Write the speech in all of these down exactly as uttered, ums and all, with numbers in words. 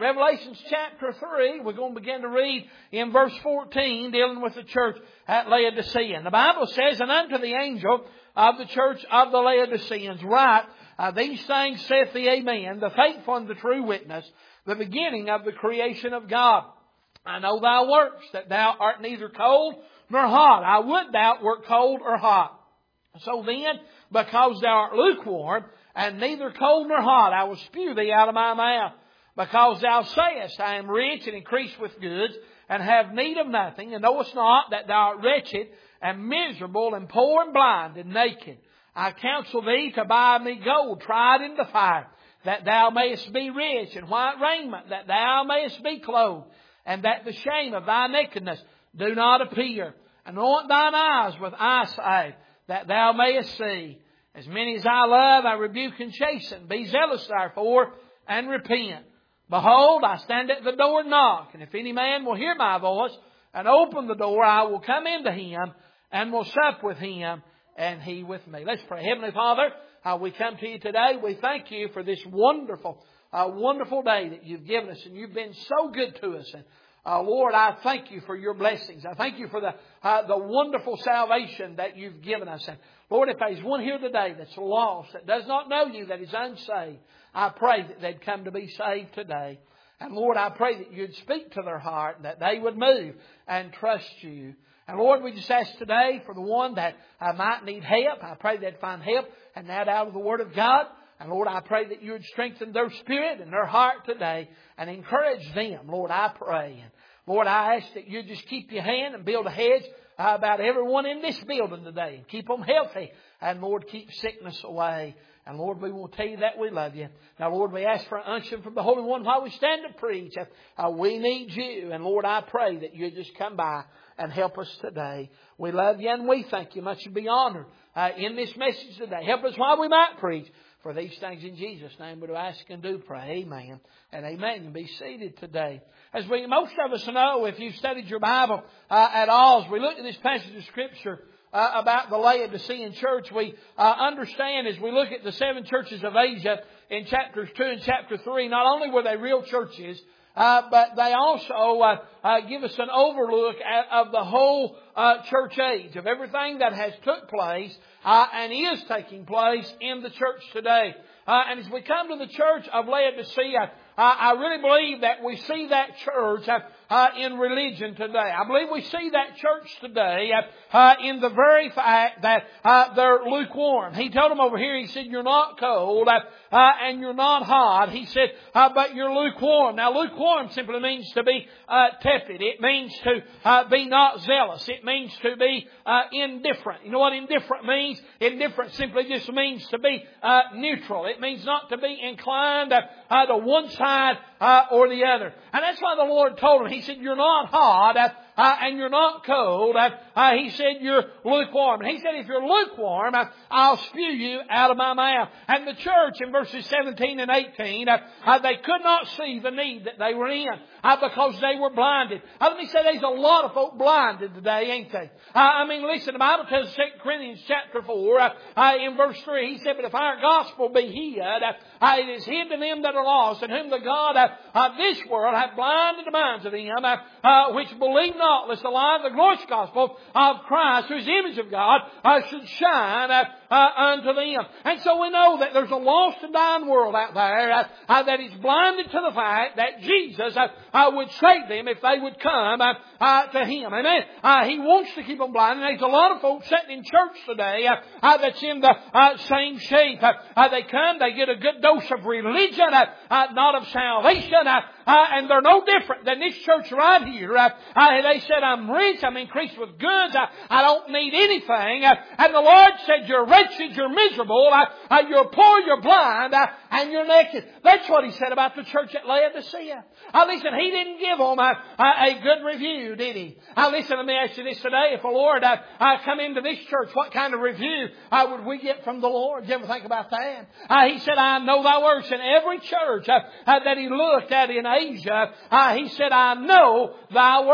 Revelation chapter three, we're going to begin to read in verse fourteen, dealing with the church at Laodicea. And the Bible says, "And unto the angel of the church of the Laodiceans write, uh, These things saith the Amen, the faithful and the true witness, the beginning of the creation of God. I know thy works, that thou art neither cold nor hot. I would thou wert cold or hot. So then, because thou art lukewarm, and neither cold nor hot, I will spew thee out of my mouth. Because thou sayest, I am rich and increased with goods, and have need of nothing, and knowest not that thou art wretched, and miserable, and poor, and blind, and naked. I counsel thee to buy me gold tried in the fire, that thou mayest be rich, and white raiment, that thou mayest be clothed, and that the shame of thy nakedness do not appear. Anoint thine eyes with eye salve, that thou mayest see. As many as I love, I rebuke and chasten. Be zealous therefore, and repent. Behold, I stand at the door and knock, and if any man will hear my voice, and open the door, I will come into him, and will sup with him, and he with me." Let's pray. Heavenly Father, uh, we come to you today. We thank you for this wonderful, uh, wonderful day that you've given us, and you've been so good to us. And Uh, Lord, I thank you for your blessings. I thank you for the uh, the wonderful salvation that you've given us. And Lord, if there's one here today that's lost, that does not know you, that is unsaved, I pray that they'd come to be saved today. And Lord, I pray that you'd speak to their heart, and that they would move and trust you. And Lord, we just ask today for the one that uh, might need help. I pray they'd find help and that out of the Word of God. And Lord, I pray that you would strengthen their spirit and their heart today and encourage them. Lord, I pray. And Lord, I ask that you just keep your hand and build a hedge uh, about everyone in this building today. And keep them healthy. And Lord, keep sickness away. And Lord, we will tell you that we love you. Now, Lord, we ask for an unction from the Holy One while we stand to preach. Uh, we need you. And Lord, I pray that you just come by and help us today. We love you and we thank you. Much to be honored uh, in this message today. Help us while we might preach. For these things in Jesus' name we do ask and do pray. Amen and amen. And be seated today. As we, most of us know, if you've studied your Bible uh, at all, as we look at this passage of Scripture uh, about the Laodicean church, we uh, understand as we look at the seven churches of Asia in chapters two and chapter three, not only were they real churches, Uh, but they also uh, uh, give us an overlook at, of the whole uh, church age, of everything that has took place uh, and is taking place in the church today. Uh, and as we come to the church of Laodicea, uh, I really believe that we see that church uh, uh, in religion today. I believe we see that church today uh, uh, in the very fact that uh, they're lukewarm. He told them over here, he said, "You're not cold uh, uh, and you're not hot." He said, uh, "But you're lukewarm." Now, lukewarm simply means to be uh, tepid. It means to uh, be not zealous. It means to be uh, indifferent. You know what indifferent means? Indifferent simply just means to be uh, neutral. It means not to be inclined uh, uh, to one side uh, or the other. And that's why the Lord told him. He said, "You're not hot uh, uh, and you're not cold." Uh, uh, he said, "You're lukewarm." And he said, "If you're lukewarm, uh, I'll spew you out of my mouth." And the church in verses seventeen and eighteen, uh, uh, they could not see the need that they were in uh, because they were blinded. Uh, let me say, there's a lot of folk blinded today, ain't they? Uh, I mean, listen, the Bible tells us, Second Corinthians chapter four, uh, uh, in verse three, he said, "But if our gospel be hid, uh, uh, it is hid to them that are lost, and whom the God uh, of this world hath blinded the minds of them uh, uh, which believe not, lest the light of the glorious gospel of Christ, whose image of God uh, should shine uh, uh, unto them." And so we know that there's a lost and dying world out there uh, uh, that is blinded to the fact that Jesus uh, uh, would save them if they would come uh, uh, to Him. Amen. Uh, he wants to keep them blind. And there's a lot of folks sitting in church today uh, uh, that's in the uh, same shape. Uh, uh, they come, they get a good dose of religion, uh, uh, not of salvation, uh, uh, and they're no different than this church right here. Uh, uh, they said, "I'm rich, I'm increased with goods, I, I don't need anything." Uh, and the Lord said, "You're wretched, you're miserable, uh, uh, you're poor, you're blind, uh, and you're naked." That's what He said about the church at Laodicea. Uh, listen, He didn't give them a, a good review, did He? Uh, listen, let me ask you this today. If the Lord uh, uh, come into this church, what kind of review uh, would we get from the Lord? Did you ever think about that? Uh, he said, "I know thy works." In every church uh, uh, that He looked at in Asia, uh, He said, "I know thy works." As a matter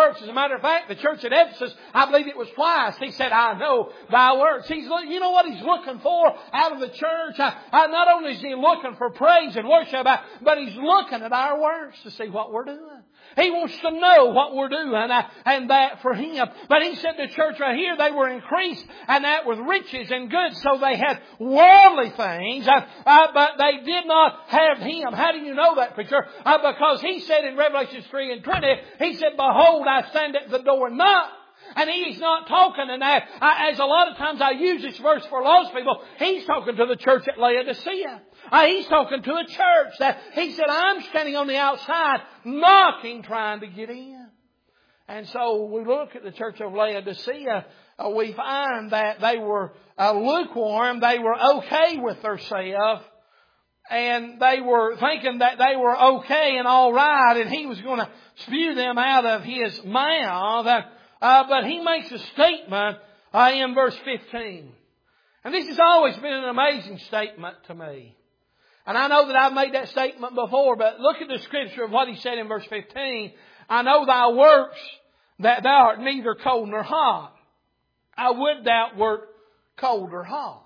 matter of fact, the church at Ephesus, I believe it was twice, he said, I know thy works. He's, you know what he's looking for out of the church? I, I, not only is he looking for praise and worship, I, but he's looking at our works to see what we're doing. He wants to know what we're doing, uh, and that for him. But he said the church right here, they were increased, and that with riches and goods. So they had worldly things, uh, uh, but they did not have him. How do you know that, preacher? Uh, because he said in Revelation three and twenty, he said, behold, I stand at the door and knock. And he's not talking in that, uh, as a lot of times I use this verse for lost people, he's talking to the church at Laodicea. Uh, he's talking to a church that he said, I'm standing on the outside, knocking, trying to get in. And so we look at the church of Laodicea, uh, we find that they were uh, lukewarm, they were okay with themselves, and they were thinking that they were okay and all right, and he was going to spew them out of his mouth. Uh, Uh, but he makes a statement uh, in verse fifteen. And this has always been an amazing statement to me. And I know that I've made that statement before, but look at the scripture of what he said in verse fifteen. I know thy works, that thou art neither cold nor hot. I would thou wert cold or hot.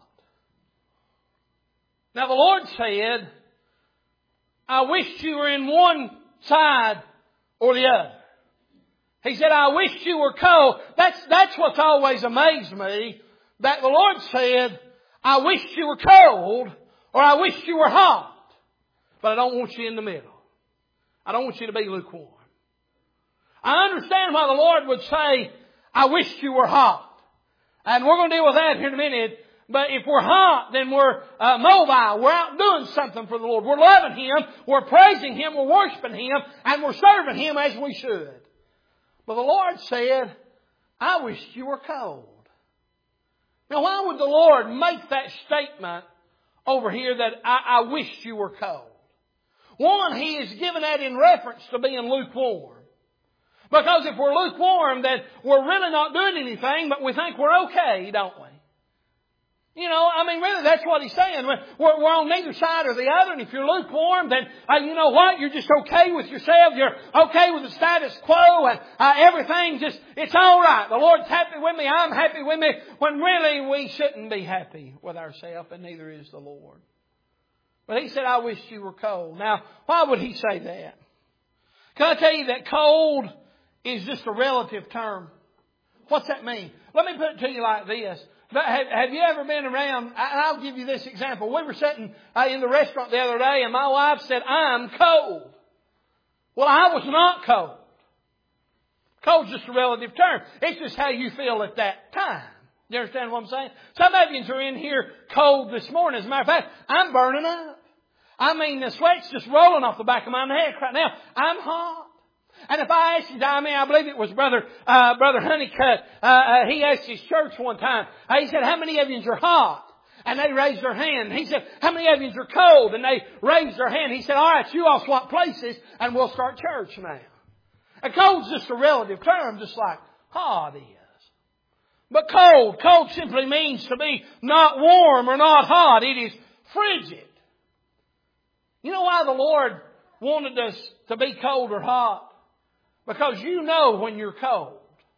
Now the Lord said, I wish you were in one side or the other. He said, I wish you were cold. That's, that's what's always amazed me. That the Lord said, I wish you were cold or I wish you were hot. But I don't want you in the middle. I don't want you to be lukewarm. I understand why the Lord would say, I wish you were hot. And we're going to deal with that here in a minute. But if we're hot, then we're uh, mobile. We're out doing something for the Lord. We're loving Him. We're praising Him. We're worshiping Him. And we're serving Him as we should. But the Lord said, I wish you were cold. Now why would the Lord make that statement over here that I, I wish you were cold? One, He is giving that in reference to being lukewarm. Because if we're lukewarm, then we're really not doing anything, but we think we're okay, don't we? You know, I mean, really, that's what He's saying. We're, we're on neither side or the other. And if you're lukewarm, then, uh, you know what? You're just okay with yourself. You're okay with the status quo. And uh, everything just, it's all right. The Lord's happy with me. I'm happy with me. When really we shouldn't be happy with ourselves, and neither is the Lord. But He said, I wish you were cold. Now, why would He say that? Can I tell you that cold is just a relative term? What's that mean? Let me put it to you like this. Have, have you ever been around, and I'll give you this example. We were sitting uh, in the restaurant the other day and my wife said, I'm cold. Well, I was not cold. Cold's just a relative term. It's just how you feel at that time. You understand what I'm saying? Some of you are in here cold this morning. As a matter of fact, I'm burning up. I mean, the sweat's just rolling off the back of my neck right now. I'm hot. And if I asked you, I mean, I believe it was Brother uh, Brother Honeycutt, uh, uh, he asked his church one time, uh, he said, how many of you are hot? And they raised their hand. He said, how many of you are cold? And they raised their hand. He said, all right, you all swap places and we'll start church now. And cold's just a relative term, just like hot is. But cold, cold simply means to be not warm or not hot. It is frigid. You know why the Lord wanted us to be cold or hot? Because you know when you're cold.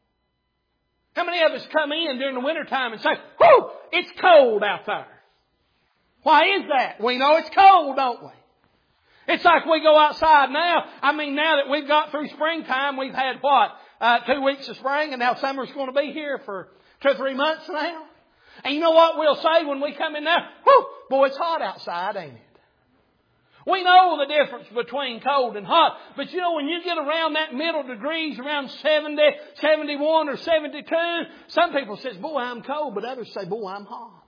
How many of us come in during the wintertime and say, whoo, it's cold out there? Why is that? We know it's cold, don't we? It's like we go outside now. I mean, now that we've got through springtime, we've had what? Uh, two weeks of spring, and now summer's going to be here for two or three months now. And you know what we'll say when we come in there? Whoo, boy, it's hot outside, ain't it? We know the difference between cold and hot. But you know, when you get around that middle degrees, around seventy, seventy-one or seventy-two, some people say, boy, I'm cold, but others say, boy, I'm hot.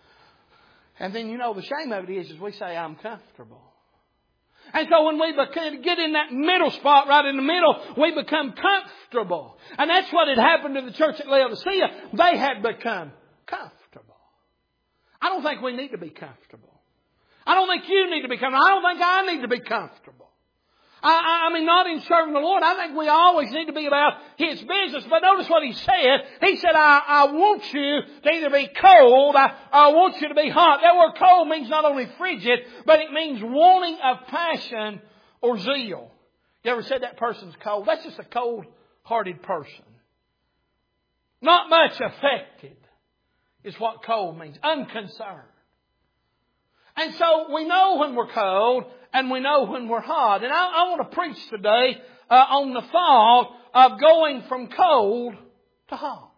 And then, you know, the shame of it is, is we say, I'm comfortable. And so when we get in that middle spot, right in the middle, we become comfortable. And that's what had happened to the church at Laodicea. They had become comfortable. I don't think we need to be comfortable. I don't think you need to be comfortable. I don't think I need to be comfortable. I, I, I mean, not in serving the Lord. I think we always need to be about His business. But notice what He said. He said, I, I want you to either be cold, I, I want you to be hot. That word cold means not only frigid, but it means wanting of passion or zeal. You ever said that person's cold? That's just a cold hearted person. Not much affected is what cold means. Unconcerned. And so we know when we're cold and we know when we're hot. And I, I want to preach today uh, on the thought of going from cold to hot.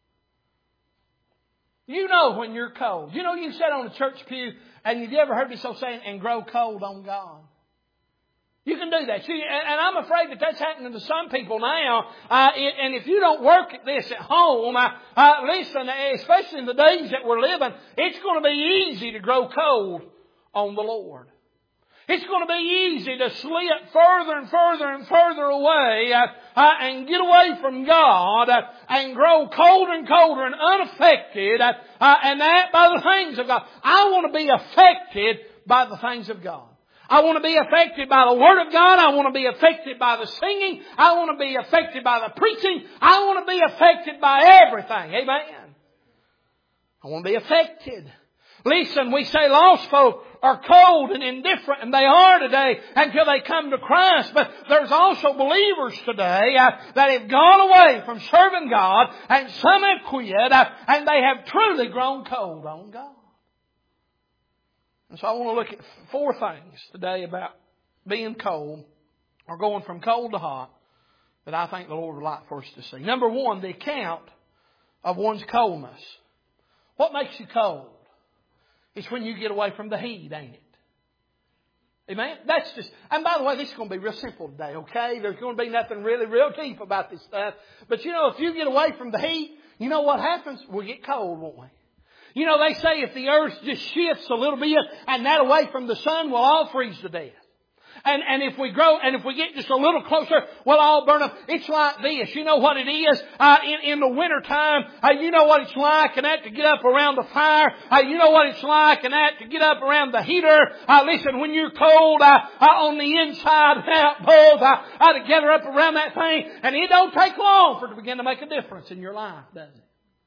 You know when you're cold. You know you sat on a church pew and you've ever heard this old saying, and grow cold on God. You can do that. See, and I'm afraid that that's happening to some people now. Uh, and if you don't work at this at home, uh, uh, listen, especially in the days that we're living, it's going to be easy to grow cold on the Lord. It's going to be easy to slip further and further and further away uh, uh, and get away from God uh, and grow colder and colder and unaffected, uh, uh, and that by the things of God. I want to be affected by the things of God. I want to be affected by the Word of God. I want to be affected by the singing. I want to be affected by the preaching. I want to be affected by everything. Amen. I want to be affected. Listen, we say lost folk are cold and indifferent, and they are today until they come to Christ. But there's also believers today uh, that have gone away from serving God, and some have quit, uh, and they have truly grown cold on God. And so I want to look at four things today about being cold, or going from cold to hot, that I think the Lord would like for us to see. Number one, the account of one's coldness. What makes you cold? It's when you get away from the heat, ain't it? Amen? That's just, and by the way, this is going to be real simple today, okay? There's going to be nothing really real deep about this stuff. But you know, if you get away from the heat, you know what happens? We'll get cold, won't we? You know, they say if the earth just shifts a little bit and that away from the sun, we'll all freeze to death. And, and if we grow, and if we get just a little closer, we'll all burn up. It's like this. You know what it is? Uh, in, in the winter time, uh, you know what it's like and that to get up around the fire. Uh, you know what it's like and that to get up around the heater. Uh, listen, when you're cold, uh, uh, on the inside and out both, uh, uh, to gather up around that thing. And it don't take long for it to begin to make a difference in your life, does it?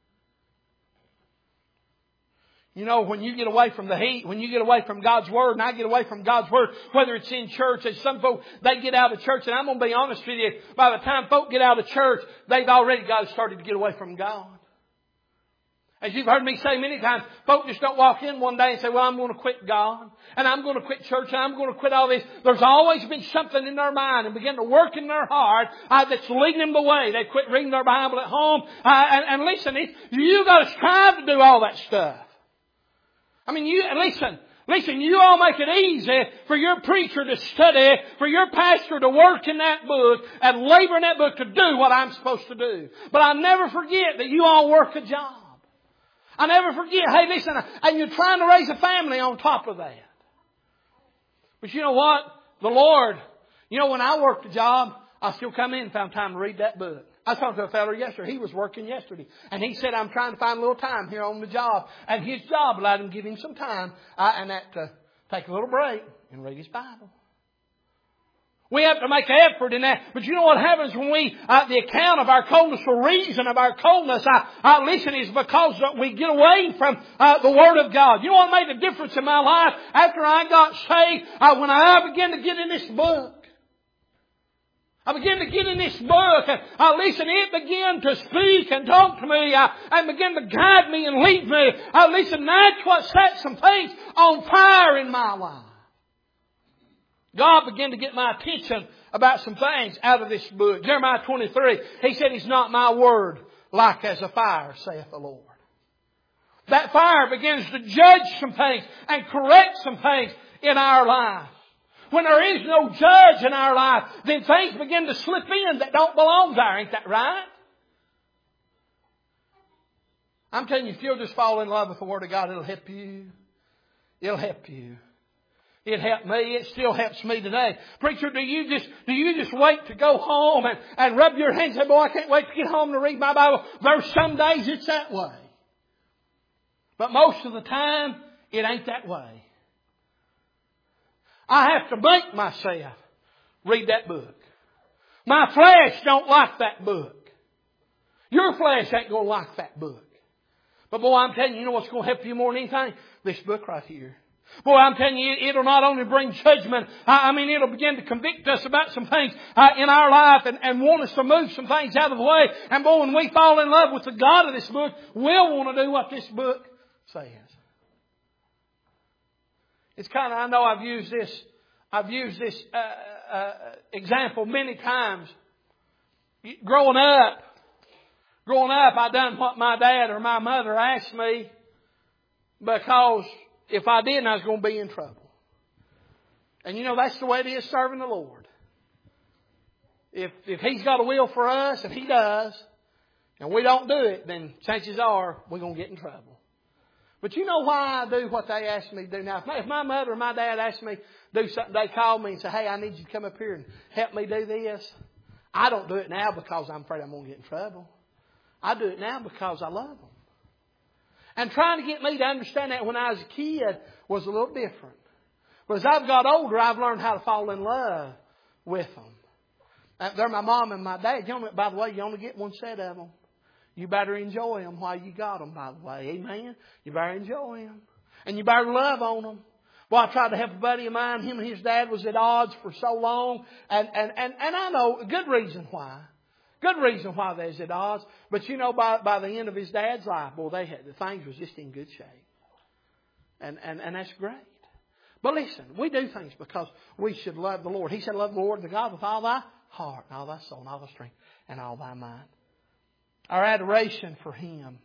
You know, when you get away from the heat, when you get away from God's Word, and I get away from God's Word, whether it's in church, as some folk, they get out of church, and I'm going to be honest with you, by the time folk get out of church, they've already got started to get away from God. As you've heard me say many times, folk just don't walk in one day and say, well, I'm going to quit God, and I'm going to quit church, and I'm going to quit all this. There's always been something in their mind and begin to work in their heart uh, that's leading them the way. They quit reading their Bible at home. Uh, and, and listen, it, you got to strive to do all that stuff. I mean, you, listen, listen, you all make it easy for your preacher to study, for your pastor to work in that book and labor in that book to do what I'm supposed to do. But I never forget that you all work a job. I never forget, hey, listen, and you're trying to raise a family on top of that. But you know what? The Lord, you know, when I worked a job, I still come in and found time to read that book. I was talking to a fellow yesterday. He was working yesterday. And he said, I'm trying to find a little time here on the job. And his job allowed him to give him some time uh, and that to take a little break and read his Bible. We have to make an effort in that. But you know what happens when we, uh, the account of our coldness, the reason of our coldness, uh, uh, listen, is because we get away from uh, the Word of God. You know what made a difference in my life after I got saved? Uh, when I began to get in this book. I began to get in this book, and uh, listen, it began to speak and talk to me, uh, and began to guide me and lead me. Uh, listen, that's what set some things on fire in my life. God began to get my attention about some things out of this book. Jeremiah twenty-three, He said, "Is not my word like as a fire, saith the Lord." That fire begins to judge some things and correct some things in our life. When there is no judge in our life, then things begin to slip in that don't belong there. Ain't that right? I'm telling you, if you'll just fall in love with the Word of God, it'll help you. It'll help you. It helped me. It still helps me today. Preacher, do you just do you just wait to go home and, and rub your hands and say, boy, I can't wait to get home to read my Bible? There's some days it's that way. But most of the time, it ain't that way. I have to make myself read that book. My flesh don't like that book. Your flesh ain't going to like that book. But boy, I'm telling you, you know what's going to help you more than anything? This book right here. Boy, I'm telling you, it'll not only bring judgment, I mean, it'll begin to convict us about some things uh, in our life and, and want us to move some things out of the way. And boy, when we fall in love with the God of this book, we'll want to do what this book says. It's kind of, I know I've used this, I've used this uh, uh, example many times. Growing up, growing up, I done what my dad or my mother asked me because if I didn't, I was going to be in trouble. And you know, that's the way it is serving the Lord. If if He's got a will for us, and He does, and we don't do it, then chances are we're going to get in trouble. But you know why I do what they ask me to do now? If my, if my mother or my dad asked me to do something, they call me and say, hey, I need you to come up here and help me do this. I don't do it now because I'm afraid I'm going to get in trouble. I do it now because I love them. And trying to get me to understand that when I was a kid was a little different. But as I've got older, I've learned how to fall in love with them. They're my mom and my dad. You only, by the way, you only get one set of them. You better enjoy them while you got them, by the way. Amen? You better enjoy them. And you better love on them. Well, I tried to help a buddy of mine. Him and his dad was at odds for so long. And, and, and, and I know a good reason why. Good reason why they was at odds. But you know, by, by the end of his dad's life, boy, they had, the things was just in good shape. And, and, and that's great. But listen, we do things because we should love the Lord. He said, love the Lord the God with all thy heart, and all thy soul, and all thy strength, and all thy mind. Our adoration for Him.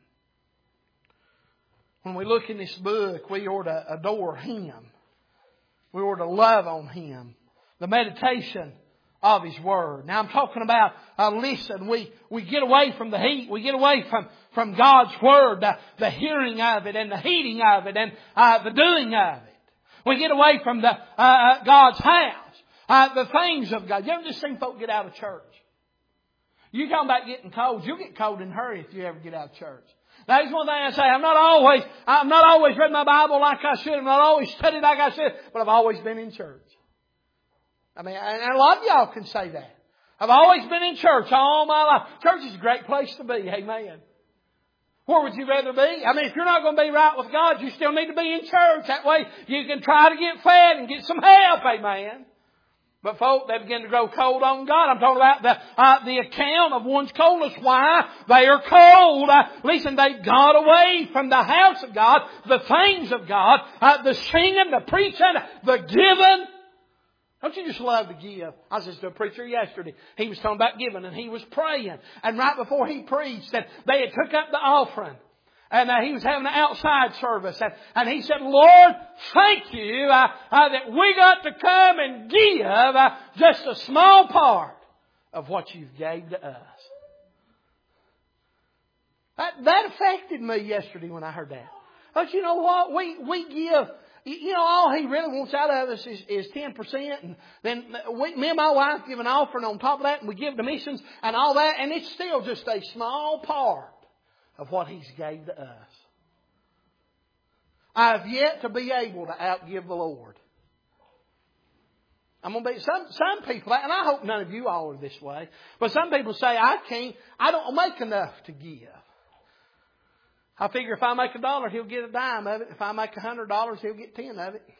When we look in this book, we ought to adore Him. We ought to love on Him. The meditation of His Word. Now I'm talking about, uh, listen, we, we get away from the heat. We get away from, from God's Word, the, the hearing of it and the heeding of it and uh, the doing of it. We get away from the uh, God's house, uh, the things of God. You ever just seen folk get out of church? You talking about getting cold. You'll get cold in a hurry if you ever get out of church. That's one thing I say. I'm not always, I'm not always read my Bible like I should. I'm not always studied like I should. But I've always been in church. I mean, and a lot of y'all can say that. I've always been in church all my life. Church is a great place to be. Amen. Where would you rather be? I mean, if you're not going to be right with God, you still need to be in church. That way you can try to get fed and get some help. Amen. But folk, they begin to grow cold on God. I'm talking about the uh, the account of one's coldness. Why? They are cold. Uh, listen, they got away from the house of God, the things of God, uh, the singing, the preaching, the giving. Don't you just love to give? I was just to a preacher yesterday. He was talking about giving and he was praying. And right before he preached, that they had took up the offering. And uh, he was having an outside service. And, and he said, Lord, thank you uh, uh, that we got to come and give uh, just a small part of what you've gave to us. That, that affected me yesterday when I heard that. But you know what? We, we give... You know, all He really wants out of us is, is ten percent. And then we, me and my wife give an offering on top of that. And we give to missions and all that. And it's still just a small part of what He's gave to us. I have yet to be able to outgive the Lord. I'm going to be, some, some people, and I hope none of you all are this way. But some people say, I can't, I don't make enough to give. I figure if I make a dollar, He'll get a dime of it. If I make a hundred dollars, He'll get ten of it.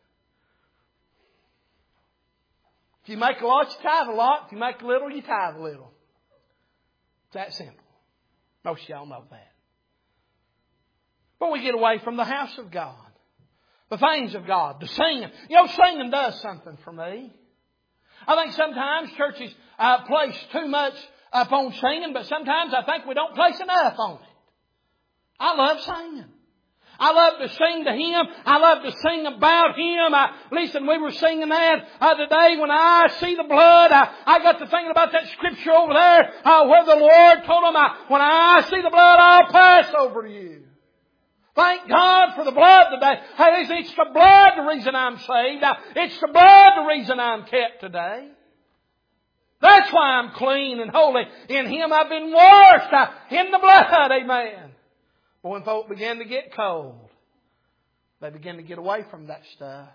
If you make a lot, you tithe a lot. If you make a little, you tithe a little. It's that simple. Most of y'all know that. But we get away from the house of God. The things of God. The singing. You know, singing does something for me. I think sometimes churches uh, place too much upon singing, but sometimes I think we don't place enough on it. I love singing. I love to sing to Him. I love to sing about Him. I, listen, we were singing that uh, today. When I see the blood, I, I got to thinking about that scripture over there uh, where the Lord told them, I, when I see the blood, I'll pass over to you. Thank God for the blood today. Hey, it's the blood the reason I'm saved. It's the blood the reason I'm kept today. That's why I'm clean and holy. In Him I've been washed uh, in the blood. Amen. But when folk begin to get cold, they begin to get away from that stuff.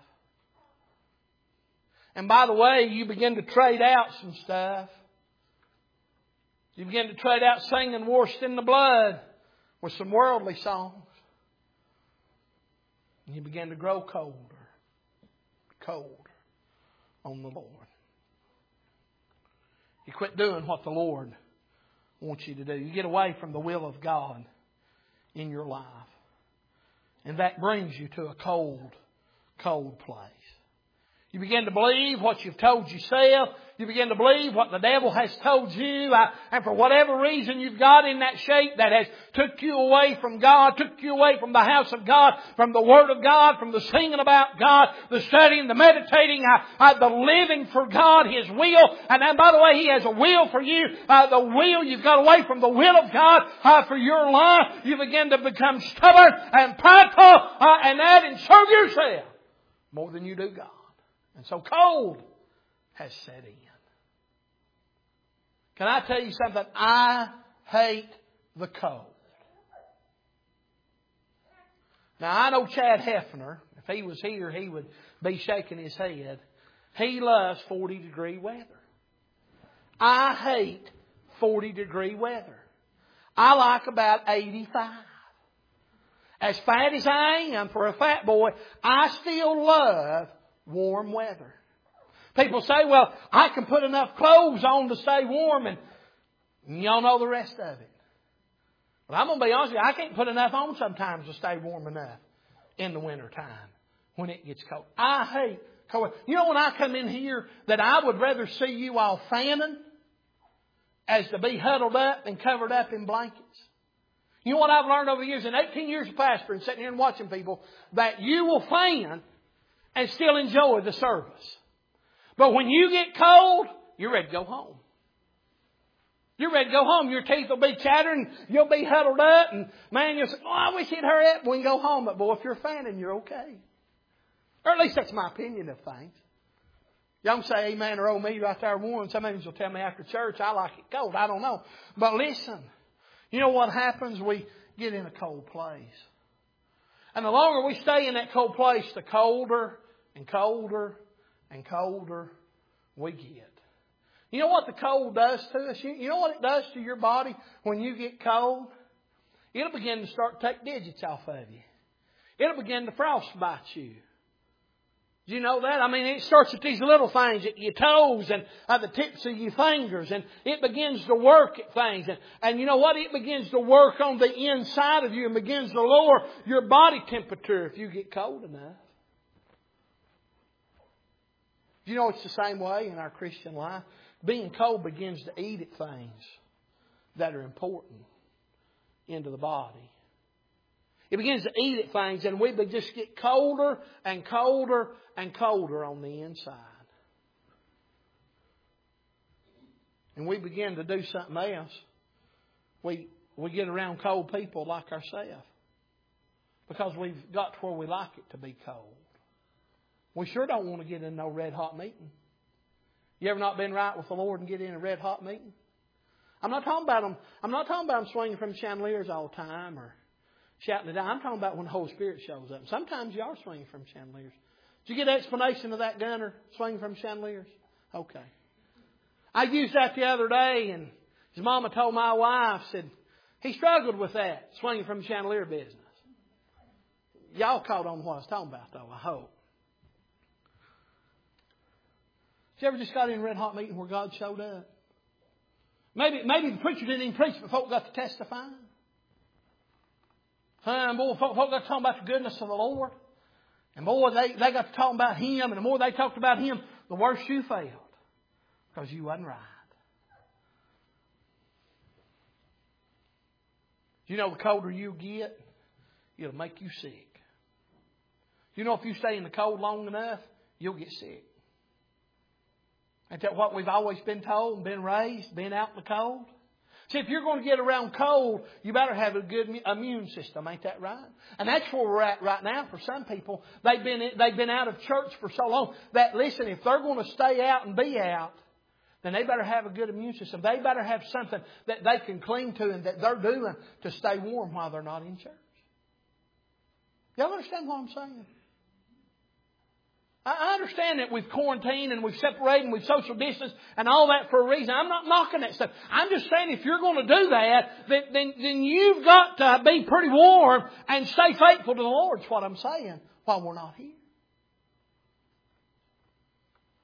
And by the way, you begin to trade out some stuff. You begin to trade out singing washed in the blood with some worldly songs. And you begin to grow cold. cold on the Lord. You quit doing what the Lord wants you to do. You get away from the will of God in your life. And that brings you to a cold, cold place. You begin to believe what you've told yourself. You begin to believe what the devil has told you. Uh, and for whatever reason you've got in that shape that has took you away from God, took you away from the house of God, from the Word of God, from the singing about God, the studying, the meditating, uh, uh, the living for God, His will. And then, by the way, He has a will for you. Uh, the will, you've got away from the will of God uh, for your life. You begin to become stubborn and prideful uh, and that and serve yourself more than you do God. And so cold has set in. Can I tell you something? I hate the cold. Now I know Chad Hefner. If he was here, he would be shaking his head. He loves forty degree weather. I hate forty degree weather. I like about eighty-five. As fat as I am for a fat boy, I still love warm weather. People say, well, I can put enough clothes on to stay warm, and y'all know the rest of it. But I'm going to be honest with you, I can't put enough on sometimes to stay warm enough in the winter time when it gets cold. I hate cold. You know when I come in here that I would rather see you all fanning as to be huddled up and covered up in blankets. You know what I've learned over the years, in eighteen years of pastoring, sitting here and watching people, that you will fan and still enjoy the service. But when you get cold, you're ready to go home. You're ready to go home. Your teeth will be chattering. You'll be huddled up. And man, you'll say, oh, I wish he'd hurry up. We can go home. But boy, if you're fanning, you're okay. Or at least that's my opinion of things. Y'all can say amen or oh me right there warm. Some of you will tell me after church, I like it cold. I don't know. But listen, you know what happens? We get in a cold place. And the longer we stay in that cold place, the colder and colder and colder we get. You know what the cold does to us? You know what it does to your body when you get cold? It'll begin to start to take digits off of you. It'll begin to frostbite you. Do you know that? I mean, it starts at these little things at your toes and at the tips of your fingers. And it begins to work at things. And, and you know what? It begins to work on the inside of you and begins to lower your body temperature if you get cold enough. You know, it's the same way in our Christian life. Being cold begins to eat at things that are important into the body. It begins to eat at things, and we just get colder and colder and colder on the inside. And we begin to do something else. We, we get around cold people like ourselves because we've got to where we like it to be cold. We sure don't want to get in no red hot meeting. You ever not been right with the Lord and get in a red hot meeting? I'm not talking about them. I'm not talking about them swinging from chandeliers all the time or shouting it down. I'm talking about when the Holy Spirit shows up. Sometimes you are swinging from chandeliers. Did you get an explanation of that gunner swinging from chandeliers? Okay. I used that the other day, and his mama told my wife, said he struggled with that swinging from chandelier business. Y'all caught on what I was talking about, though. I hope. You ever just got in a red hot meeting where God showed up? Maybe maybe the preacher didn't even preach, but folk got to testify. And boy, folk, folk got to talk about the goodness of the Lord. And boy, they, they got to talk about Him. And the more they talked about Him, the worse you failed. Because you wasn't right. You know, the colder you get, it'll make you sick. You know, if you stay in the cold long enough, you'll get sick. Ain't that what we've always been told and been raised, been out in the cold? See, if you're going to get around cold, you better have a good immune system. Ain't that right? And that's where we're at right now for some people. They've been, they've been out of church for so long that, listen, if they're going to stay out and be out, then they better have a good immune system. They better have something that they can cling to and that they're doing to stay warm while they're not in church. Y'all understand what I'm saying? I understand that we've quarantined and we've separated and we've social distanced and all that for a reason. I'm not knocking that stuff. I'm just saying if you're going to do that, then, then, then you've got to be pretty warm and stay faithful to the Lord, is what I'm saying, while we're not here.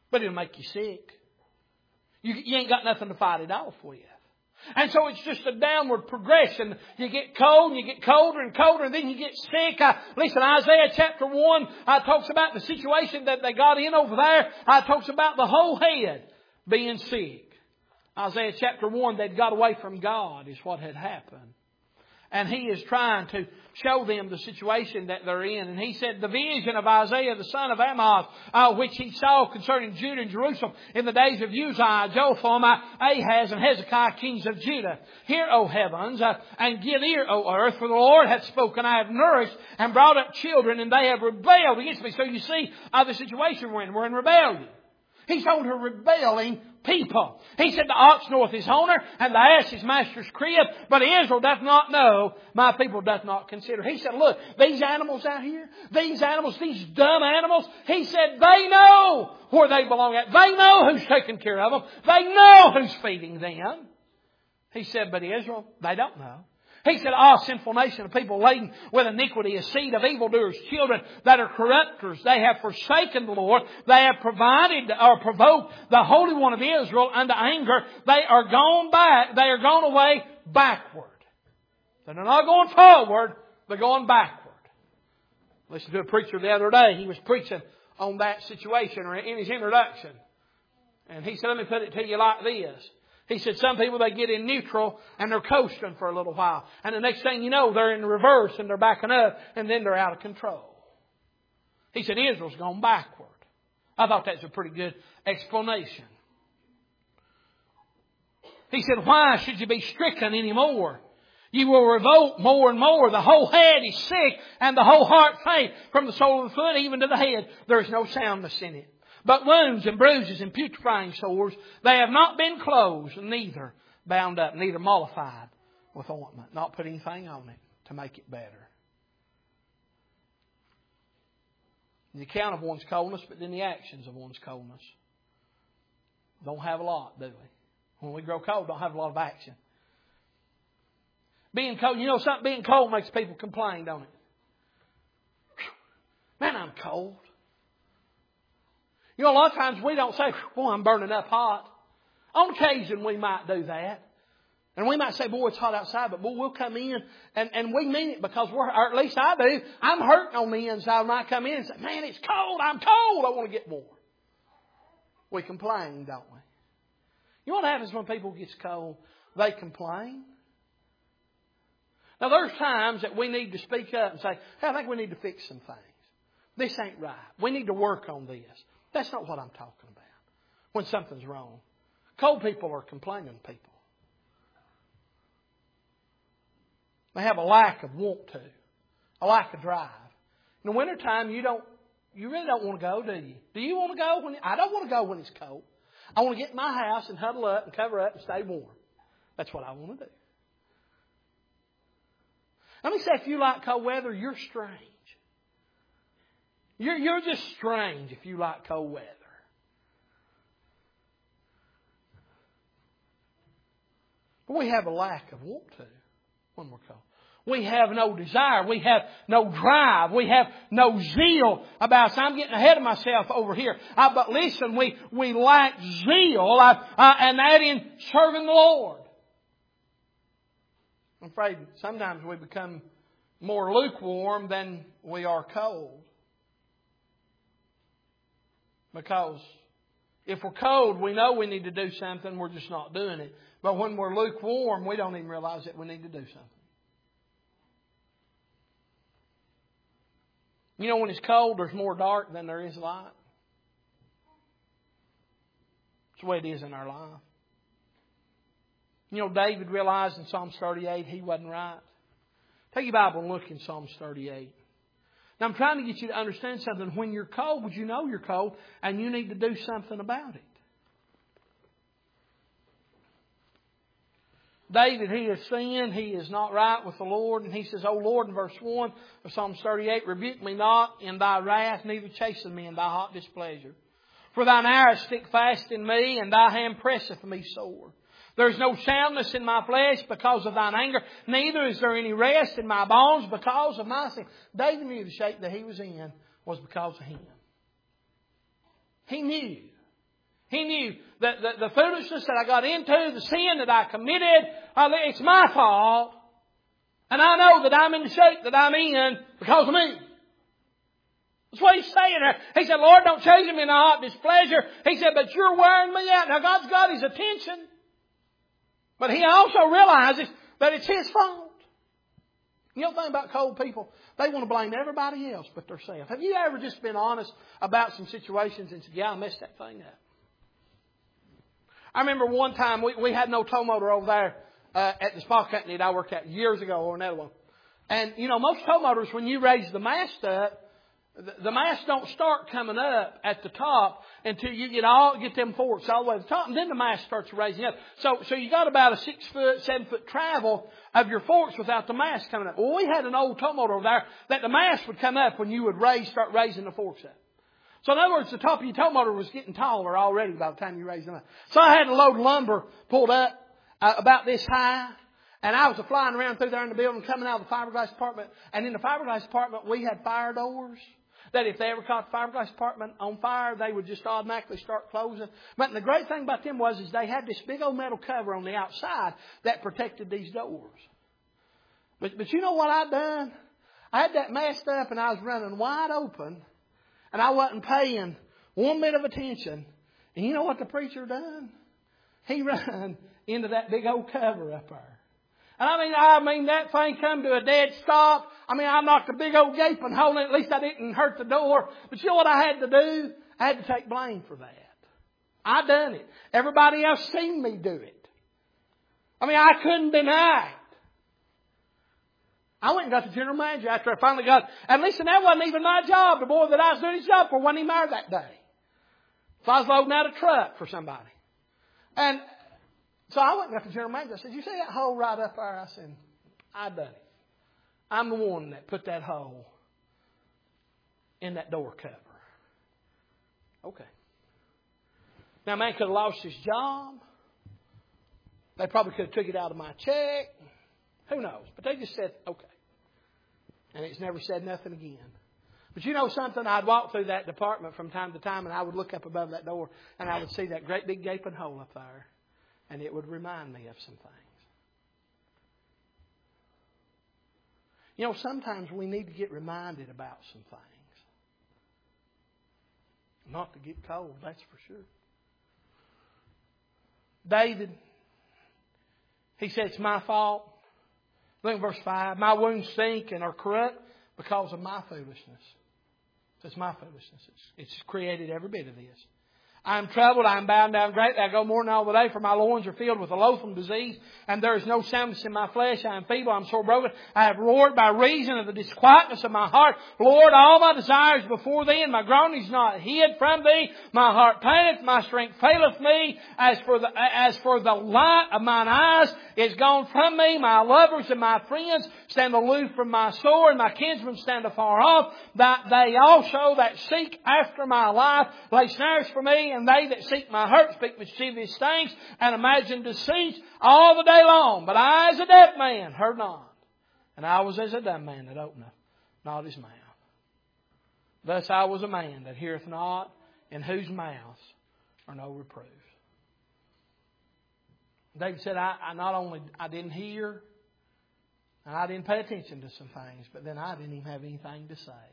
but it'll make you sick. You, you ain't got nothing to fight it off with. And so it's just a downward progression. You get cold and you get colder and colder and then you get sick. Uh, listen, Isaiah chapter one uh, talks about the situation that they got in over there. Uh, talks about the whole head being sick. Isaiah chapter one, they'd got away from God is what had happened. And He is trying to show them the situation that they're in. And He said the vision of Isaiah the son of Amoz, uh, which he saw concerning Judah and Jerusalem in the days of Uzziah, Jotham, uh, Ahaz, and Hezekiah, kings of Judah. Hear, O heavens, uh, and give ear, O earth, for the Lord hath spoken. I have nourished and brought up children, and they have rebelled against me. So you see uh, the situation we're in. We're in rebellion. He's told her rebelling people. He said the ox knoweth his owner, and the ass his master's crib, but Israel doth not know, my people doth not consider. He said, look, these animals out here, these animals, these dumb animals, He said they know where they belong at. They know who's taking care of them. They know who's feeding them. He said, but Israel, they don't know. He said, ah, sinful nation of people laden with iniquity, a seed of evildoers, children that are corrupters. They have forsaken the Lord. They have provided or provoked the Holy One of Israel unto anger. They are gone back. They are gone away backward. They're not going forward. They're going backward. Listened to a preacher the other day. He was preaching on that situation or in his introduction. And he said, let me put it to you like this. He said, some people, they get in neutral and they're coasting for a little while. And the next thing you know, they're in reverse and they're backing up and then they're out of control. He said, Israel's gone backward. I thought that's a pretty good explanation. He said, why should you be stricken anymore? You will revolt more and more. The whole head is sick and the whole heart faint. From the sole of the foot even to the head, there is no soundness in it. But wounds and bruises and putrefying sores, they have not been closed, neither bound up, neither mollified with ointment. Not put anything on it to make it better. The account of one's coldness, but then the actions of one's coldness. Don't have a lot, do we? When we grow cold, don't have a lot of action. Being cold, you know something? Being cold makes people complain, don't it? Man, I'm cold. You know, a lot of times we don't say, boy, I'm burning up hot. On occasion, we might do that. And we might say, boy, it's hot outside, but boy, we'll come in and, and we mean it because we're, or at least I do. I'm hurting on the inside when I come in and say, man, it's cold. I'm cold. I want to get warm. We complain, don't we? You know what happens when people get cold? They complain. Now, there's times that we need to speak up and say, hey, I think we need to fix some things. This ain't right. We need to work on this. That's not what I'm talking about. When something's wrong. Cold people are complaining people. They have a lack of want to. A lack of drive. In the wintertime, you don't, you really don't want to go, do you? Do you want to go? When I don't want to go when it's cold. I want to get in my house and huddle up and cover up and stay warm. That's what I want to do. Let me say, if you like cold weather, you're strange. You're, you're just strange if you like cold weather. But we have a lack of want to when we're cold. We have no desire. We have no drive. We have no zeal about, so I'm getting ahead of myself over here. Uh, but listen, we, we lack zeal, uh, uh, and that in serving the Lord. I'm afraid sometimes we become more lukewarm than we are cold. Because if we're cold, we know we need to do something. We're just not doing it. But when we're lukewarm, we don't even realize that we need to do something. You know, when it's cold, there's more dark than there is light. It's the way it is in our life. You know, David realized in Psalms thirty-eight he wasn't right. Take your Bible and look in Psalms thirty-eight. Now, I'm trying to get you to understand something. When you're cold, would you know you're cold and you need to do something about it? David, he has sinned. He is not right with the Lord. And he says, O Lord, in verse one of Psalms thirty-eight, rebuke me not in thy wrath, neither chasten me in thy hot displeasure. For thine arrows stick fast in me, and thy hand presseth me sore. There is no soundness in my flesh because of thine anger, neither is there any rest in my bones because of my sin. David knew the shape that he was in was because of him. He knew He knew that the, the foolishness that I got into, the sin that I committed, uh, it's my fault. And I know that I'm in the shape that I'm in because of me. That's what he's saying there. He said, Lord, don't chase him in a hot displeasure. He said, but you're wearing me out. Now God's got his attention. But he also realizes that it's his fault. You know the thing about cold people? They want to blame everybody else but themselves. Have you ever just been honest about some situations and said, yeah, I messed that thing up? I remember one time we, we had no tow motor over there uh, at the spa company that I worked at years ago or another one. And, you know, most tow motors, when you raise the mast up, the, the mast don't start coming up at the top until you get all get them forks all the way to the top, and then the mast starts raising up. So, so you got about a six foot, seven foot travel of your forks without the mast coming up. Well, we had an old tow motor over there that the mast would come up when you would raise, start raising the forks up. So in other words, the top of your tow motor was getting taller already by the time you raised them up. So I had a load of lumber pulled up uh, about this high. And I was flying around through there in the building, coming out of the fiberglass department. And in the fiberglass department, we had fire doors that if they ever caught the fiberglass department on fire, they would just automatically start closing. But the great thing about them was is they had this big old metal cover on the outside that protected these doors. But, but you know what I'd done? I had that messed up and I was running wide open. And I wasn't paying one bit of attention. And you know what the preacher done? He ran into that big old cover up there. And I mean, I mean, that thing come to a dead stop. I mean, I knocked a big old gaping hole in it. At least I didn't hurt the door. But you know what I had to do? I had to take blame for that. I done it. Everybody else seen me do it. I mean, I couldn't deny it. I went and got the general manager after I finally got, and listen, that wasn't even my job. The boy that I was doing his job for wasn't even there that day. So I was loading out a truck for somebody. And so I went and got the general manager. I said, you see that hole right up there? I said, I done it. I'm the one that put that hole in that door cover. Okay. Now, man could have lost his job. They probably could have took it out of my check. Who knows? But they just said, okay. And it's never said nothing again. But you know something? I'd walk through that department from time to time and I would look up above that door and I would see that great big gaping hole up there. And it would remind me of some things. You know, sometimes we need to get reminded about some things. Not to get cold, that's for sure. David, he said, it's my fault. Look at verse five. My wounds stink and are corrupt because of my foolishness. It's my foolishness. It's, it's created every bit of this. I am troubled, I am bound down greatly. I go mourning all the day, for my loins are filled with a loathsome disease, and there is no soundness in my flesh. I am feeble, I am sore broken. I have roared by reason of the disquietness of my heart. Lord, all my desires before thee, and my groaning is not hid from thee. My heart panteth, my strength faileth me. As for the as for the light of mine eyes is gone from me. My lovers and my friends stand aloof from my sore, and my kinsmen stand afar off. That they also that seek after my life lay snares for me. And they that seek my hurt speak mischievous things and imagine deceit all the day long. But I as a deaf man heard not, and I was as a dumb man that openeth not his mouth. Thus I was a man that heareth not, in whose mouth are no reproofs. David said, I, I not only I didn't hear, and I didn't pay attention to some things, but then I didn't even have anything to say.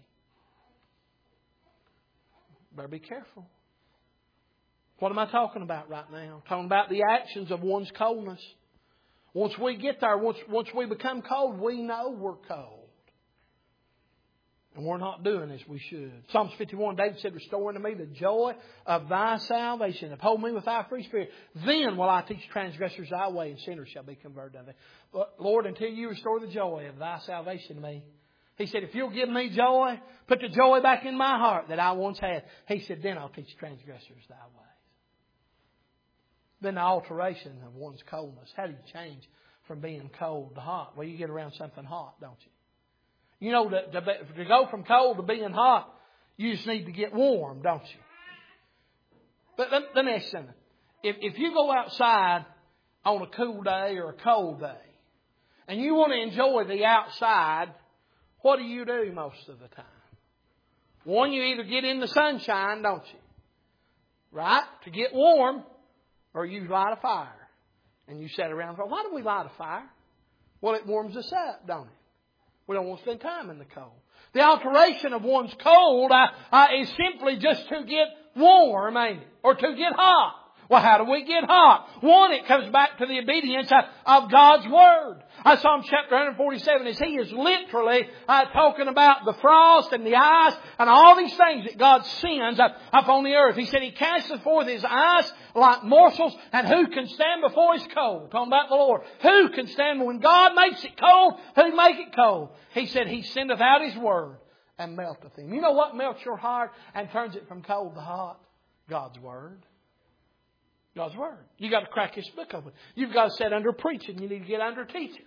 Better be careful. What am I talking about right now? I'm talking about the actions of one's coldness. Once we get there, once, once we become cold, we know we're cold. And we're not doing as we should. Psalms fifty-one, David said, restore unto me the joy of thy salvation. Uphold me with thy free spirit. Then will I teach transgressors thy way, and sinners shall be converted unto thee. Lord, until you restore the joy of thy salvation to me. He said, if you'll give me joy, put the joy back in my heart that I once had. He said, then I'll teach transgressors thy way. Then the alteration of one's coldness. How do you change from being cold to hot? Well, you get around something hot, don't you? You know, to, to, to go from cold to being hot, you just need to get warm, don't you? But let, let me ask you something. If, if you go outside on a cool day or a cold day, and you want to enjoy the outside, what do you do most of the time? One, you either get in the sunshine, don't you? right? To get warm, or you light a fire. And you sit around and go, why do we light a fire? Well, it warms us up, don't it? We don't want to spend time in the cold. The alteration of one's cold uh, uh, is simply just to get warm, ain't it? Or to get hot. Well, how do we get hot? One, it comes back to the obedience uh, of God's Word. Uh, Psalm chapter one forty-seven is He is literally uh, talking about the frost and the ice and all these things that God sends uh, upon the earth. He said He casteth forth His ice like morsels, and who can stand before His cold? Talking about the Lord. Who can stand when God makes it cold? Who make it cold? He said He sendeth out His Word and melteth him. You know what melts your heart and turns it from cold to hot? God's Word. God's Word. You've got to crack this book open. You've got to sit under preaching. You need to get under teaching.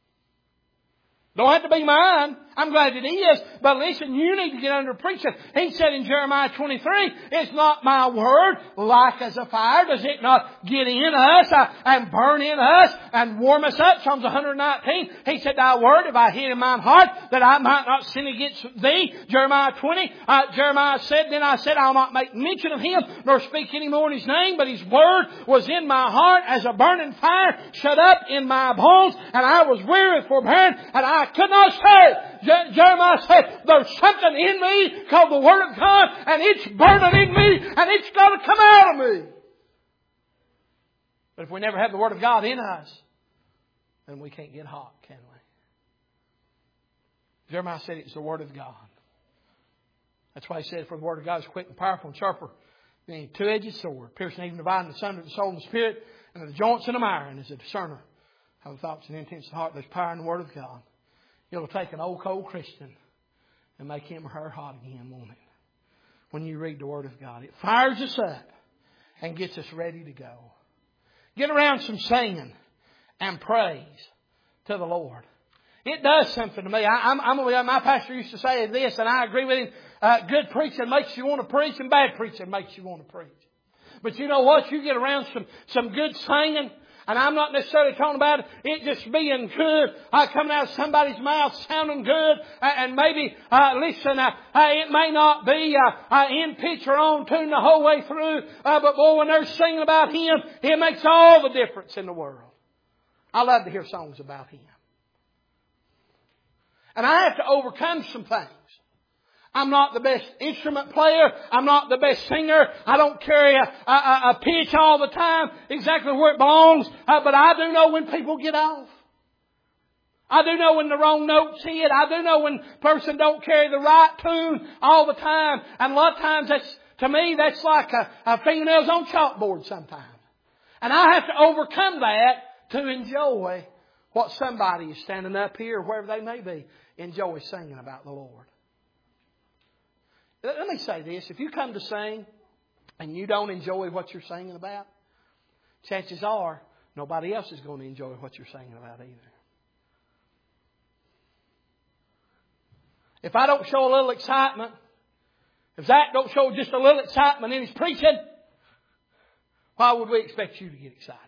Don't have to be mine. I'm glad it is. But listen, you need to get under preaching. He said in Jeremiah twenty-three, it's not my word like as a fire. Does it not get in us uh, and burn in us and warm us up? Psalms one nineteen, He said, thy word have I hid in mine heart that I might not sin against thee. Jeremiah twenty, uh, Jeremiah said, then I said, I'll not make mention of him nor speak any more in his name, but his word was in my heart as a burning fire shut up in my bones, and I was weary with forbearing, and I could not say. Je- Jeremiah said, there's something in me called the Word of God, and it's burning in me, and it's got to come out of me. But if we never have the Word of God in us, then we can't get hot, can we? Jeremiah said it's the Word of God. That's why he said, for the Word of God is quick and powerful and sharper than any two-edged sword, piercing even dividing the soul of the soul and the spirit, and of the joints and the marrow, and is a discerner of the thoughts and intents of the heart. There's power in the Word of God. It'll take an old cold Christian and make him or her hot again, won't it? When you read the Word of God. It fires us up and gets us ready to go. Get around some singing and praise to the Lord. It does something to me. I, I'm, I'm, my pastor used to say this, and I agree with him. Uh, good preaching makes you want to preach, and bad preaching makes you want to preach. But you know what? You get around some, some good singing, and I'm not necessarily talking about it just being good, uh, coming out of somebody's mouth, sounding good, uh, and maybe, uh, listen, uh, uh, it may not be uh, uh, in pitch or on tune the whole way through, uh, but boy, when they're singing about Him, it makes all the difference in the world. I love to hear songs about Him. And I have to overcome some things. I'm not the best instrument player. I'm not the best singer. I don't carry a, a, a pitch all the time exactly where it belongs. Uh, but I do know when people get off. I do know when the wrong note's hit. I do know when a person don't carry the right tune all the time. And a lot of times that's, to me, that's like a, a fingernails on chalkboard sometimes. And I have to overcome that to enjoy what somebody is standing up here, or wherever they may be, enjoy singing about the Lord. Let me say this. If you come to sing and you don't enjoy what you're singing about, chances are nobody else is going to enjoy what you're singing about either. If I don't show a little excitement, if Zach don't show just a little excitement in his preaching, why would we expect you to get excited?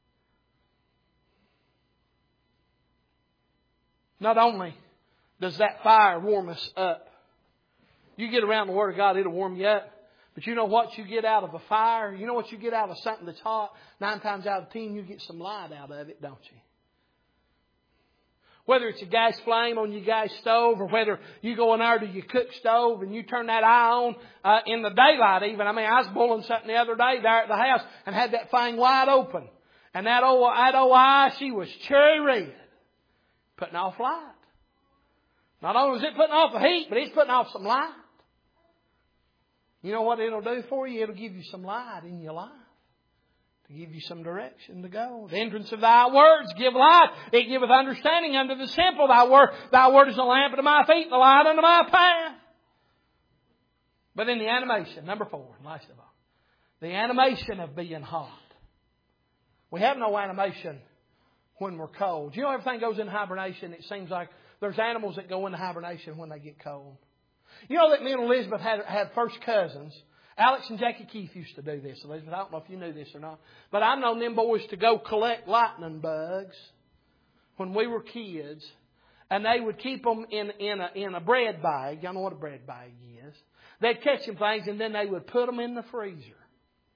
Not only does that fire warm us up, you get around the Word of God, it'll warm you up. But you know what you get out of a fire? You know what you get out of something that's hot? Nine times out of ten, you get some light out of it, don't you? Whether it's a gas flame on your gas stove, or whether you go in there to your cook stove and you turn that eye on uh, in the daylight even. I mean, I was boiling something the other day there at the house and had that thing wide open. And that old, that old eye, she was cherry red. Putting off light. Not only is it putting off the heat, but it's putting off some light. You know what it'll do for you? It'll give you some light in your life. To give you some direction to go. The entrance of Thy words give light. It giveth understanding unto the simple. Thy word, Thy word is a lamp unto my feet, the light unto my path. But then the animation, number four, last of all. The animation of being hot. We have no animation when we're cold. You know, everything goes into hibernation. It seems like there's animals that go into hibernation when they get cold. You know that me and Elizabeth had, had first cousins. Alex and Jackie Keith used to do this. Elizabeth, I don't know if you knew this or not. But I've known them boys to go collect lightning bugs when we were kids. And they would keep them in, in, a, in a bread bag. Y'all know what a bread bag is. They'd catch them things and then they would put them in the freezer.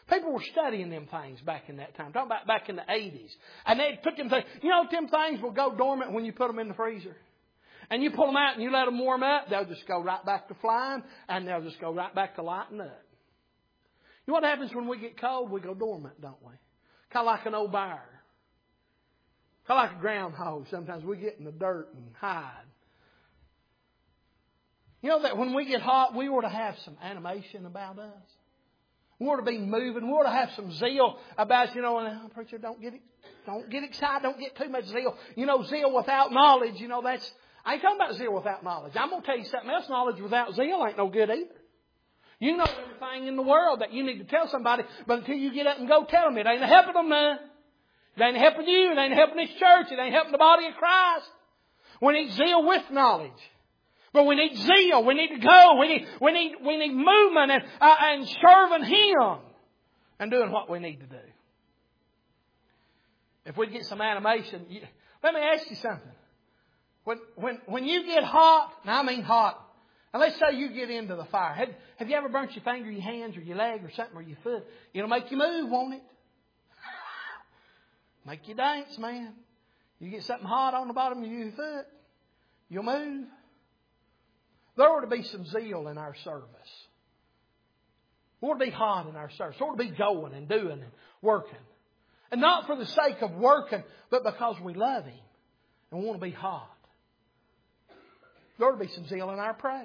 People were studying them things back in that time. Talking about back in the eighties. And they'd put them things. You know, them things will go dormant when you put them in the freezer. And you pull them out and you let them warm up. They'll just go right back to flying. And they'll just go right back to lighting up. You know what happens when we get cold? We go dormant, don't we? Kind of like an old bear. Kind of like a groundhog. Sometimes we get in the dirt and hide. You know that when we get hot, we ought to have some animation about us. We ought to be moving. We ought to have some zeal about, you know, and, oh, preacher, don't get, don't get excited. Don't get too much zeal. You know, zeal without knowledge, you know, that's, I ain't talking about zeal without knowledge. I'm going to tell you something else. Knowledge without zeal ain't no good either. You know everything in the world that you need to tell somebody, but until you get up and go tell them, it ain't helping them none. It ain't helping you. It ain't helping this church. It ain't helping the body of Christ. We need zeal with knowledge. But we need zeal. We need to go. We need, we need, we need movement and, uh, and serving Him and doing what we need to do. If we get some animation, you, let me ask you something. When, when, when you get hot, and I mean hot, and let's say you get into the fire. Have, have you ever burnt your finger, your hands, or your leg, or something, or your foot? It'll make you move, won't it? Make you dance, man. You get something hot on the bottom of your foot, you'll move. There ought to be some zeal in our service. We ought to be hot in our service. We ought to be going and doing and working. And not for the sake of working, but because we love Him and want to be hot. There ought to be some zeal in our praise.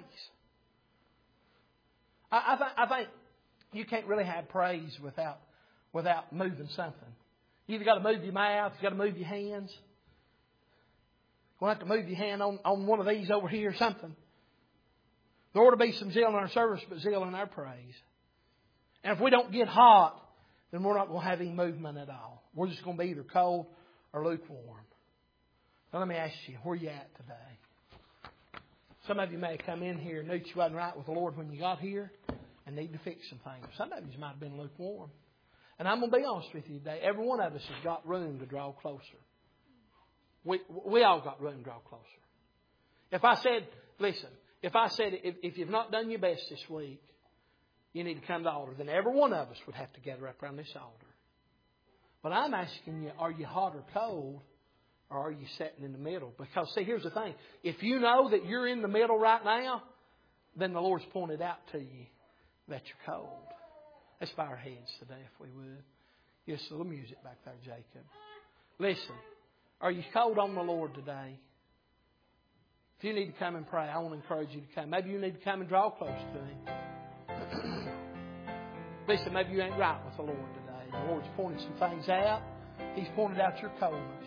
I, I, th- I think you can't really have praise without, without moving something. You either got to move your mouth, you got to move your hands. You'll have to move your hand on, on one of these over here or something. There ought to be some zeal in our service, but zeal in our praise. And if we don't get hot, then we're not going to have any movement at all. We're just going to be either cold or lukewarm. Now let me ask you, where are you at today? Some of you may have come in here and knew you wasn't right with the Lord when you got here and need to fix some things. Some of you might have been lukewarm. And I'm going to be honest with you today. Every one of us has got room to draw closer. We, we all got room to draw closer. If I said, listen, if I said, if, if you've not done your best this week, you need to come to the altar, then every one of us would have to gather up around this altar. But I'm asking you, are you hot or cold, or are you sitting in the middle? Because, see, here's the thing. If you know that you're in the middle right now, then the Lord's pointed out to you that you're cold. Let's bow our heads today, if we would. Just a little music back there, Jacob. Listen, are you cold on the Lord today? If you need to come and pray, I want to encourage you to come. Maybe you need to come and draw close to Him. Listen, maybe you ain't right with the Lord today. The Lord's pointed some things out. He's pointed out your coldness.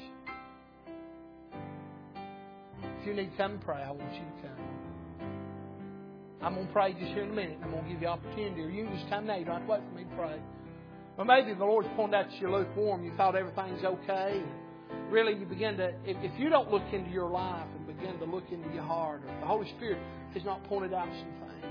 If you need to come and pray, I want you to come. I'm going to pray just here in a minute. I'm going to give you opportunity. Or you can just come now. You don't have to wait for me to pray. But maybe the Lord's pointed out that you're lukewarm. You thought everything's okay. And really, you begin to, if, if you don't look into your life and begin to look into your heart, or if the Holy Spirit has not pointed out some things.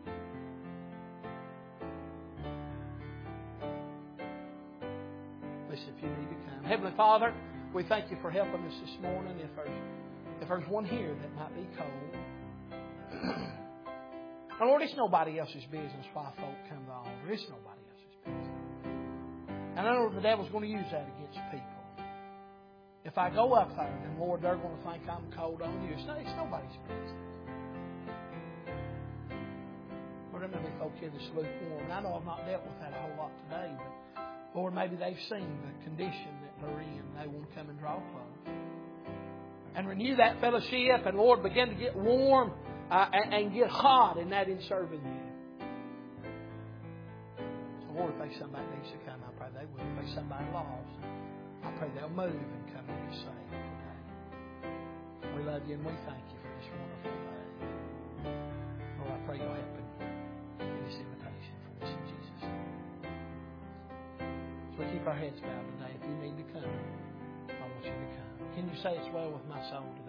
Listen, if you need to come. Heavenly Father, we thank you for helping us this morning. If there's, if there's one here that might be cold. And Lord, it's nobody else's business why folk come to the altar. It's nobody else's business. And I know the devil's going to use that against people. If I go up there, then Lord, they're going to think I'm cold on you. It's, not, it's nobody's business. Lord, there may be folk here that's lukewarm. And I know I've not dealt with that a whole lot today, but Lord, maybe they've seen the condition that they're in. They want to come and draw close. And renew that fellowship, and Lord, begin to get warm. Uh, and, and get hot in that in serving you. So Lord, if there's somebody needs to come, I pray they will. If there's somebody lost, I pray they'll move and come and get saved today. We love you and we thank you for this wonderful day. Lord, I pray you'll help him in this invitation for this in Jesus' name. So we keep our heads bowed today. If you need to come, I want you to come. Can you say it's well with my soul today?